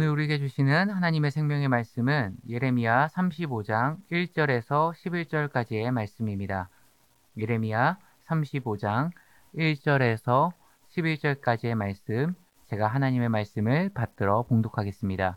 오늘 우리에게 주시는 하나님의 생명의 말씀은 예레미야 35장 1절에서 11절까지의 말씀입니다. 예레미야 35장 1절에서 11절까지의 말씀, 제가 하나님의 말씀을 받들어 봉독하겠습니다.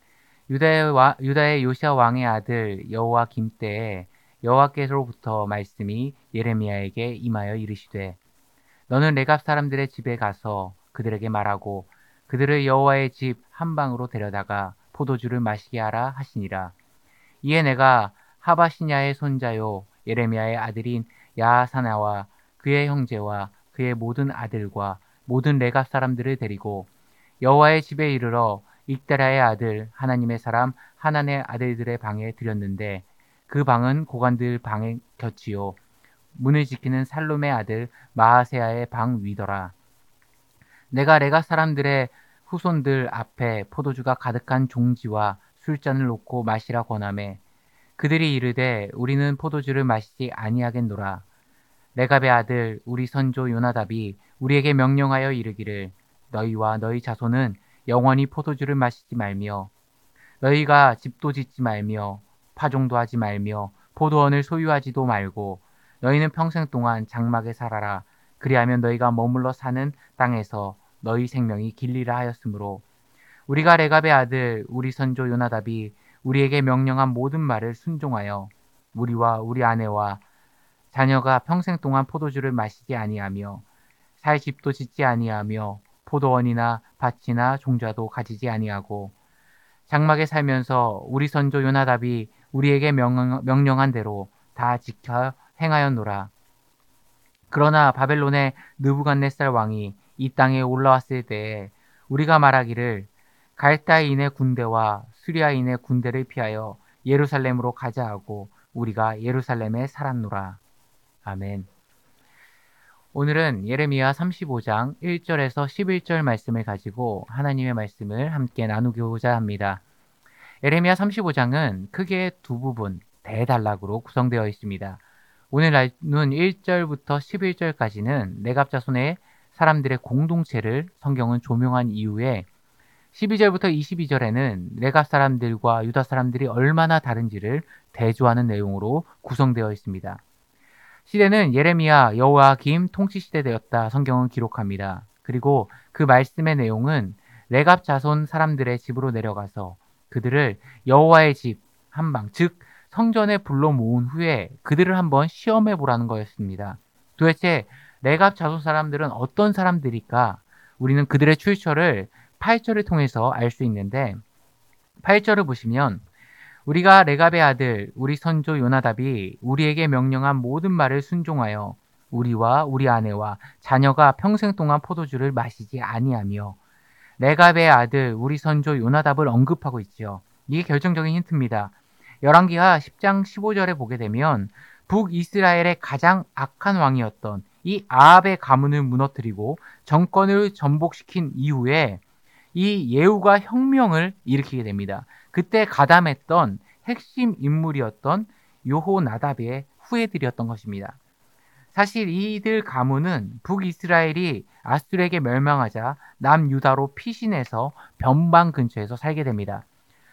유다의 요시야 왕의 아들 여호와김 때에 여호와께로부터 말씀이 예레미야에게 임하여 이르시되, 너는 레갑 사람들의 집에 가서 그들에게 말하고 그들을 여호와의 집 한방으로 데려다가 포도주를 마시게 하라 하시니라. 이에 내가 하바시냐의 손자요 예레미야의 아들인 야하사나와 그의 형제와 그의 모든 아들과 모든 레갑 사람들을 데리고 여호와의 집에 이르러 익다랴의 아들 하나님의 사람 하난의 아들들의 방에 들였는데, 그 방은 고관들 방의 곁이요 문을 지키는 살룸의 아들 마아세야의 방 위더라. 내가 레갑 사람들의 후손들 앞에 포도주가 가득한 종지와 술잔을 놓고 마시라 권하매, 그들이 이르되 우리는 포도주를 마시지 아니하겠노라. 레갑의 아들 우리 선조 요나답이 우리에게 명령하여 이르기를, 너희와 너희 자손은 영원히 포도주를 마시지 말며 너희가 집도 짓지 말며 파종도 하지 말며 포도원을 소유하지도 말고 너희는 평생 동안 장막에 살아라. 그리하면 너희가 머물러 사는 땅에서 너희 생명이 길리라 하였으므로, 우리가 레갑의 아들 우리 선조 요나답이 우리에게 명령한 모든 말을 순종하여 우리와 우리 아내와 자녀가 평생 동안 포도주를 마시지 아니하며 살 집도 짓지 아니하며 포도원이나 밭이나 종자도 가지지 아니하고 장막에 살면서 우리 선조 요나답이 우리에게 명령한 대로 다 지켜 행하였노라. 그러나 바벨론의 느부갓네살 왕이 이 땅에 올라왔을 때에 우리가 말하기를, 갈다인의 군대와 수리아인의 군대를 피하여 예루살렘으로 가자 하고 우리가 예루살렘에 살았노라. 아멘. 오늘은 예레미야 35장 1절에서 11절 말씀을 가지고 하나님의 말씀을 함께 나누고자 합니다. 예레미야 35장은 크게 두 부분, 대단락으로 구성되어 있습니다. 오늘 나눈 1절부터 11절까지는 레갑 자손의 사람들의 공동체를 성경은 조명한 이후에 12절부터 22절에는 레갑 사람들과 유다 사람들이 얼마나 다른지를 대조하는 내용으로 구성되어 있습니다. 시대는 예레미야 여호와김 통치 시대되었다 성경은 기록합니다. 그리고 그 말씀의 내용은 레갑 자손 사람들의 집으로 내려가서 그들을 여호와의 집 한방, 즉 성전에 불러 모은 후에 그들을 한번 시험해 보라는 거였습니다. 도대체 레갑 자손 사람들은 어떤 사람들일까? 우리는 그들의 출처를 8절을 통해서 알 수 있는데, 8절을 보시면 우리가 레갑의 아들 우리 선조 요나답이 우리에게 명령한 모든 말을 순종하여 우리와 우리 아내와 자녀가 평생 동안 포도주를 마시지 아니하며, 레갑의 아들 우리 선조 요나답을 언급하고 있지요. 이게 결정적인 힌트입니다. 열왕기하 10장 15절에 보게 되면 북이스라엘의 가장 악한 왕이었던 이 아합의 가문을 무너뜨리고 정권을 전복시킨 이후에 이 예후가 혁명을 일으키게 됩니다. 그때 가담했던 핵심 인물이었던 여호나답의 후예들이었던 것입니다. 사실 이들 가문은 북이스라엘이 아수르에게 멸망하자 남유다로 피신해서 변방 근처에서 살게 됩니다.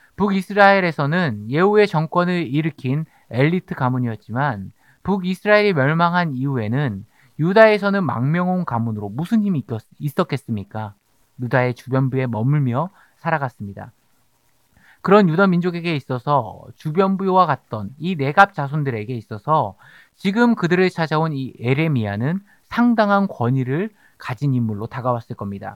북이스라엘에서는 예후의 정권을 일으킨 엘리트 가문이었지만 북이스라엘이 멸망한 이후에는 유다에서는 망명온 가문으로 무슨 힘이 있었겠습니까? 유다의 주변부에 머물며 살아갔습니다. 그런 유다 민족에게 있어서 주변부와 같던 이 레갑 자손들에게 있어서 지금 그들을 찾아온 이 예레미야는 상당한 권위를 가진 인물로 다가왔을 겁니다.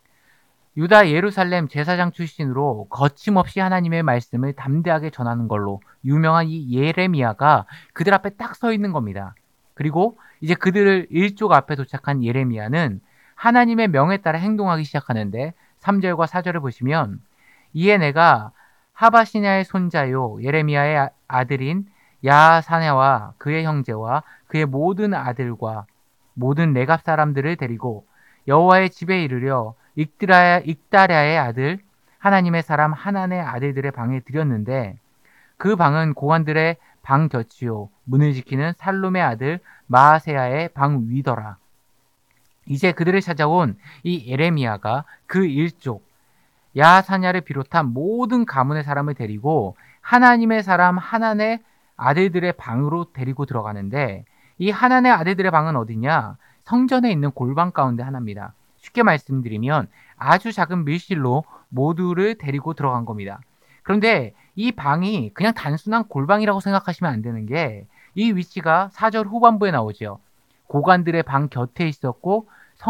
유다 예루살렘 제사장 출신으로 거침없이 하나님의 말씀을 담대하게 전하는 걸로 유명한 이 예레미야가 그들 앞에 딱 서 있는 겁니다. 그리고 이제 그들을 일족 앞에 도착한 예레미야는 하나님의 명에 따라 행동하기 시작하는데, 3절과 4절을 보시면 이에 내가 하바시냐의 손자요 예레미야의 아들인 야사냐와 그의 형제와 그의 모든 아들과 모든 레갑 사람들을 데리고 여호와의 집에 이르려 익다랴의 아들 하나님의 사람 하난의 아들들의 방에 들였는데, 그 방은 고관들의 방 곁이요 문을 지키는 살룸의 아들 마아세야의 방 위더라. 이제 그들을 찾아온 이 예레미야가 그 일족 야사냐를 비롯한 모든 가문의 사람을 데리고 하나님의 사람 하난의 아들들의 방으로 데리고 들어가는데, 이 하난의 아들들의 방은 어디냐? 성전에 있는 골방 가운데 하나입니다. 쉽게 말씀드리면 아주 작은 밀실로 모두를 데리고 들어간 겁니다. 그런데 이 방이 그냥 단순한 골방이라고 생각하시면 안 되는 게, 이 위치가 4절 후반부에 나오죠. 고관들의 방 곁에 있었고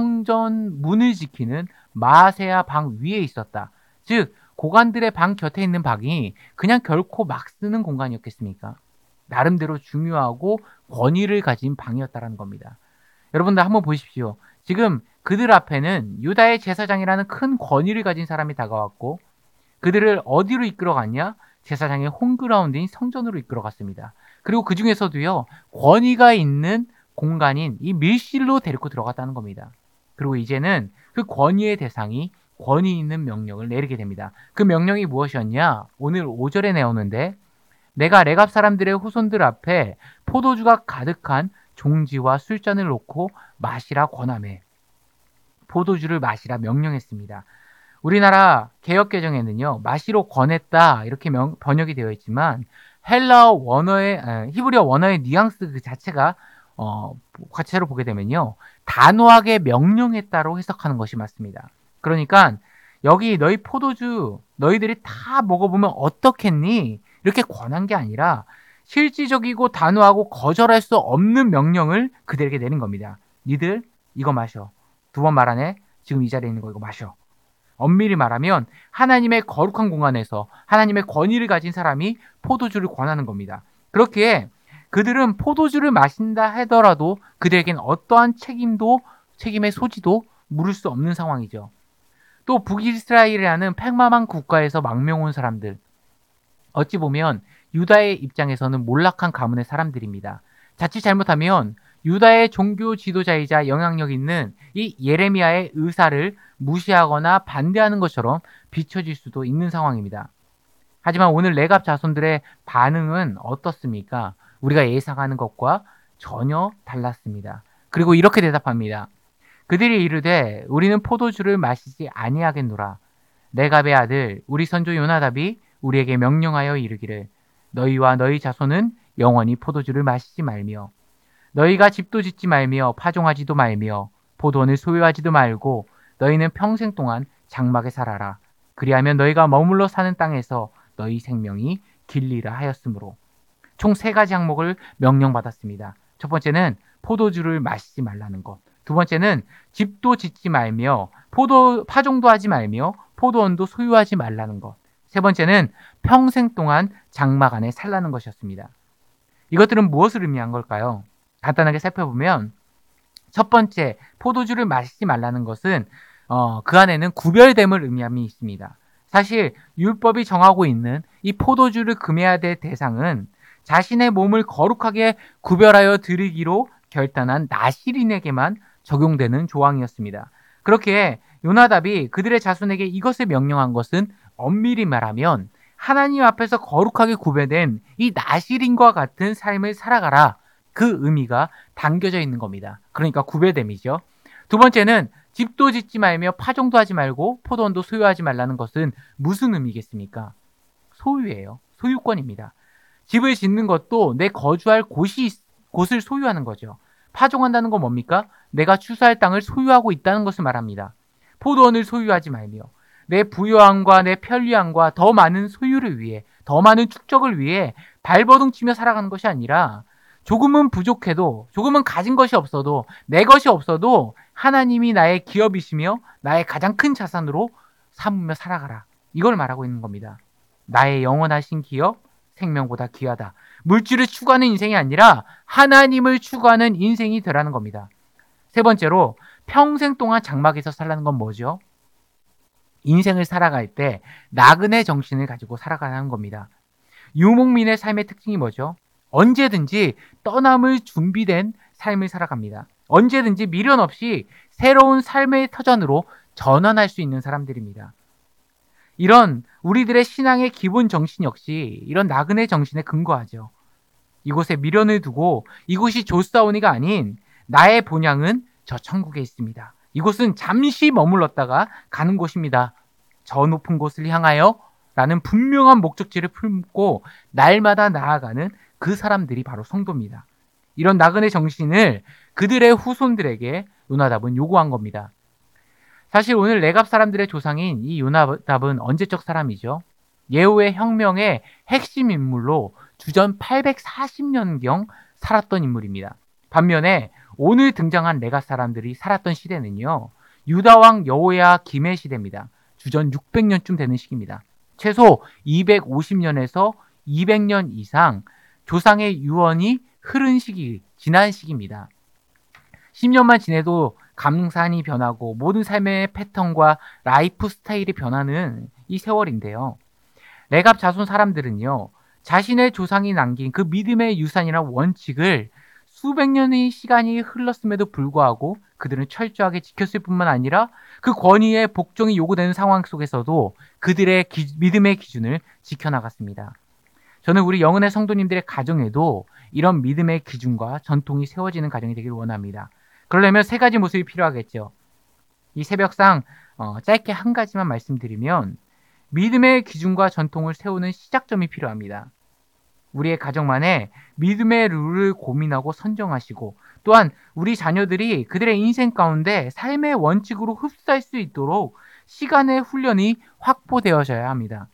성전 문을 지키는 마세야 방 위에 있었다. 즉 고관들의 방 곁에 있는 방이 그냥 결코 막 쓰는 공간이었겠습니까? 나름대로 중요하고 권위를 가진 방이었다는 겁니다. 여러분들 한번 보십시오. 지금 그들 앞에는 유다의 제사장이라는 큰 권위를 가진 사람이 다가왔고, 그들을 어디로 이끌어갔냐? 제사장의 홈그라운드인 성전으로 이끌어갔습니다. 그리고 그 중에서도요, 권위가 있는 공간인 이 밀실로 데리고 들어갔다는 겁니다. 그리고 이제는 그 권위의 대상이 권위 있는 명령을 내리게 됩니다. 그 명령이 무엇이었냐? 오늘 5절에 나오는데, 내가 레갑 사람들의 후손들 앞에 포도주가 가득한 종지와 술잔을 놓고 마시라 권하매, 포도주를 마시라 명령했습니다. 우리나라 개역개정에는요, 마시로 권했다 이렇게 번역이 되어 있지만, 헬라어 원어의 히브리어 원어의 뉘앙스 그 자체가 자체로 보게 되면요, 단호하게 명령했다로 해석하는 것이 맞습니다. 그러니까 여기 너희 포도주 너희들이 다 먹어보면 어떻겠니? 이렇게 권한 게 아니라 실질적이고 단호하고 거절할 수 없는 명령을 그들에게 내린 겁니다. 니들 이거 마셔. 2번 말하네. 지금 이 자리에 있는 거 이거 마셔. 엄밀히 말하면 하나님의 거룩한 공간에서 하나님의 권위를 가진 사람이 포도주를 권하는 겁니다. 그렇기에 그들은 포도주를 마신다 하더라도 그들에겐 어떠한 책임의 소지도 물을 수 없는 상황이죠. 또 북이스라엘이라는 팽마망 국가에서 망명 온 사람들, 어찌 보면 유다의 입장에서는 몰락한 가문의 사람들입니다. 자칫 잘못하면 유다의 종교 지도자이자 영향력 있는 이 예레미야의 의사를 무시하거나 반대하는 것처럼 비춰질 수도 있는 상황입니다. 하지만 오늘 레갑 자손들의 반응은 어떻습니까? 우리가 예상하는 것과 전혀 달랐습니다. 그리고 이렇게 대답합니다. 그들이 이르되 우리는 포도주를 마시지 아니하겠노라. 레갑의 아들 우리 선조 요나답이 우리에게 명령하여 이르기를 너희와 너희 자손은 영원히 포도주를 마시지 말며 너희가 집도 짓지 말며 파종하지도 말며 포도원을 소유하지도 말고 너희는 평생 동안 장막에 살아라. 그리하면 너희가 머물러 사는 땅에서 너희 생명이 길리라 하였으므로, 총 3가지 항목을 명령받았습니다. 첫 번째는 포도주를 마시지 말라는 것. 2번째는 집도 짓지 말며 파종도 하지 말며 포도원도 소유하지 말라는 것. 3번째는 평생 동안 장막 안에 살라는 것이었습니다. 이것들은 무엇을 의미한 걸까요? 간단하게 살펴보면, 첫 번째 포도주를 마시지 말라는 것은 그 안에는 구별됨을 의미함이 있습니다. 사실 율법이 정하고 있는 이 포도주를 금해야 될 대상은 자신의 몸을 거룩하게 구별하여 드리기로 결단한 나실인에게만 적용되는 조항이었습니다. 그렇게 요나답이 그들의 자손에게 이것을 명령한 것은 엄밀히 말하면 하나님 앞에서 거룩하게 구별된 이 나실인과 같은 삶을 살아가라, 그 의미가 담겨져 있는 겁니다. 그러니까 구별됨이죠. 2번째는 집도 짓지 말며 파종도 하지 말고 포도원도 소유하지 말라는 것은 무슨 의미겠습니까? 소유예요. 소유권입니다. 집을 짓는 것도 내 거주할 곳을 소유하는 거죠. 파종한다는 건 뭡니까? 내가 추수할 땅을 소유하고 있다는 것을 말합니다. 포도원을 소유하지 말며 내 부유함과 내 편리함과 더 많은 소유를 위해, 더 많은 축적을 위해 발버둥치며 살아가는 것이 아니라, 조금은 부족해도, 조금은 가진 것이 없어도, 내 것이 없어도 하나님이 나의 기업이시며 나의 가장 큰 자산으로 삼으며 살아가라. 이걸 말하고 있는 겁니다. 나의 영원하신 기업, 생명보다 귀하다. 물질을 추구하는 인생이 아니라 하나님을 추구하는 인생이 되라는 겁니다. 3번째로 평생 동안 장막에서 살라는 건 뭐죠? 인생을 살아갈 때 나그네 정신을 가지고 살아가는 겁니다. 유목민의 삶의 특징이 뭐죠? 언제든지 떠남을 준비된 삶을 살아갑니다. 언제든지 미련 없이 새로운 삶의 터전으로 전환할 수 있는 사람들입니다. 이런 우리들의 신앙의 기본 정신 역시 이런 나그네 정신에 근거하죠. 이곳에 미련을 두고 이곳이 좋사오니가 아닌 나의 본향은 저 천국에 있습니다. 이곳은 잠시 머물렀다가 가는 곳입니다. 저 높은 곳을 향하여 라는 분명한 목적지를 품고 날마다 나아가는 그 사람들이 바로 성도입니다. 이런 나그네 정신을 그들의 후손들에게 요나답은 요구한 겁니다. 사실 오늘 레갑 사람들의 조상인 이 요나답은 언제적 사람이죠? 예후의 혁명의 핵심 인물로 주전 840년경 살았던 인물입니다. 반면에 오늘 등장한 레갑 사람들이 살았던 시대는요, 유다왕 여호야 김의 시대입니다. 주전 600년쯤 되는 시기입니다. 최소 250년에서 200년 이상 조상의 유언이 흐른 시기, 지난 시기입니다. 10년만 지내도 감산이 변하고 모든 삶의 패턴과 라이프 스타일이 변하는 이 세월인데요. 레갑 자손 사람들은요, 자신의 조상이 남긴 그 믿음의 유산이란 원칙을 수백 년의 시간이 흘렀음에도 불구하고 그들은 철저하게 지켰을 뿐만 아니라 그 권위의 복종이 요구되는 상황 속에서도 그들의 믿음의 기준을 지켜나갔습니다. 저는 우리 영은의 성도님들의 가정에도 이런 믿음의 기준과 전통이 세워지는 가정이 되길 원합니다. 그러려면 세 가지 모습이 필요하겠죠. 이 새벽상 짧게 한 가지만 말씀드리면 믿음의 기준과 전통을 세우는 시작점이 필요합니다. 우리의 가정만에 믿음의 룰을 고민하고 선정하시고 또한 우리 자녀들이 그들의 인생 가운데 삶의 원칙으로 흡수할 수 있도록 시간의 훈련이 확보되어져야 합니다.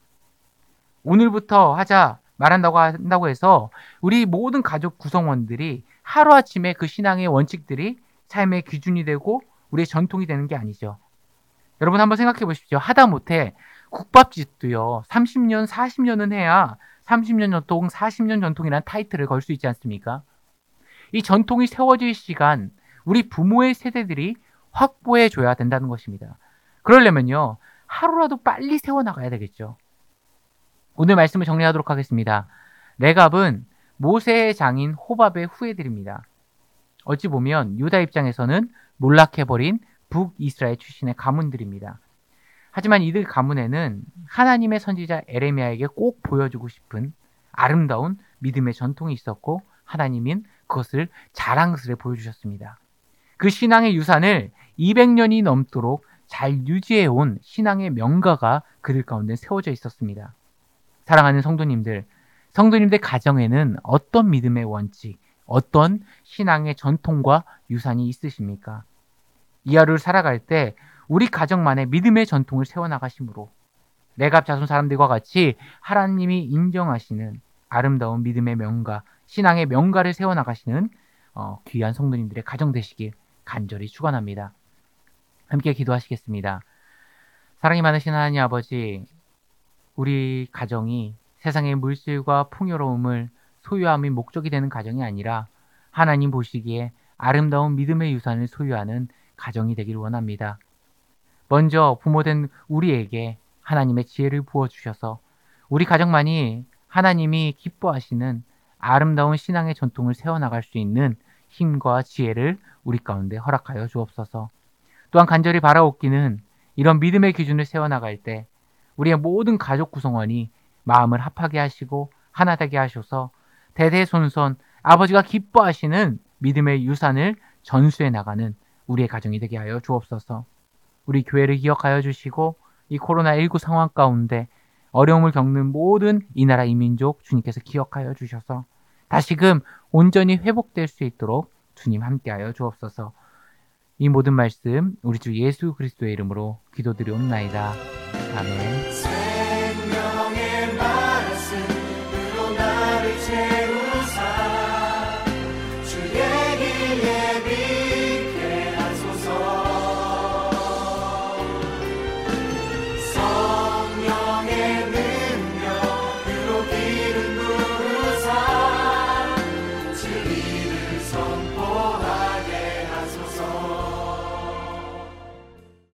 오늘부터 하자 말한다고 해서 우리 모든 가족 구성원들이 하루아침에 그 신앙의 원칙들이 삶의 기준이 되고 우리의 전통이 되는 게 아니죠. 여러분 한번 생각해 보십시오. 하다못해 국밥집도요. 30년, 40년은 해야 30년 전통, 40년 전통이라는 타이틀을 걸 수 있지 않습니까? 이 전통이 세워질 시간, 우리 부모의 세대들이 확보해 줘야 된다는 것입니다. 그러려면요. 하루라도 빨리 세워나가야 되겠죠. 오늘 말씀을 정리하도록 하겠습니다. 레갑은 모세의 장인 호밥의 후예들입니다. 어찌 보면 유다 입장에서는 몰락해버린 북이스라엘 출신의 가문들입니다. 하지만 이들 가문에는 하나님의 선지자 에레미야에게 꼭 보여주고 싶은 아름다운 믿음의 전통이 있었고 하나님인 그것을 자랑스레 보여주셨습니다. 그 신앙의 유산을 200년이 넘도록 잘 유지해온 신앙의 명가가 그들 가운데 세워져 있었습니다. 사랑하는 성도님들 가정에는 어떤 믿음의 원칙, 어떤 신앙의 전통과 유산이 있으십니까? 이 하루를 살아갈 때 우리 가정만의 믿음의 전통을 세워나가심으로 레갑 자손 사람들과 같이 하나님이 인정하시는 아름다운 믿음의 명가, 신앙의 명가를 세워나가시는 귀한 성도님들의 가정 되시길 간절히 축원합니다. 함께 기도하시겠습니다. 사랑이 많으신 하나님 아버지, 우리 가정이 세상의 물질과 풍요로움을 소유함이 목적이 되는 가정이 아니라 하나님 보시기에 아름다운 믿음의 유산을 소유하는 가정이 되길 원합니다. 먼저 부모된 우리에게 하나님의 지혜를 부어주셔서 우리 가정만이 하나님이 기뻐하시는 아름다운 신앙의 전통을 세워나갈 수 있는 힘과 지혜를 우리 가운데 허락하여 주옵소서. 또한 간절히 바라옵기는 이런 믿음의 기준을 세워나갈 때 우리의 모든 가족 구성원이 마음을 합하게 하시고 하나 되게 하셔서 대대손손 아버지가 기뻐하시는 믿음의 유산을 전수해 나가는 우리의 가정이 되게 하여 주옵소서. 우리 교회를 기억하여 주시고 이 코로나19 상황 가운데 어려움을 겪는 모든 이 나라 이민족 주님께서 기억하여 주셔서 다시금 온전히 회복될 수 있도록 주님 함께하여 주옵소서. 이 모든 말씀 우리 주 예수 그리스도의 이름으로 기도드리옵나이다. 아멘.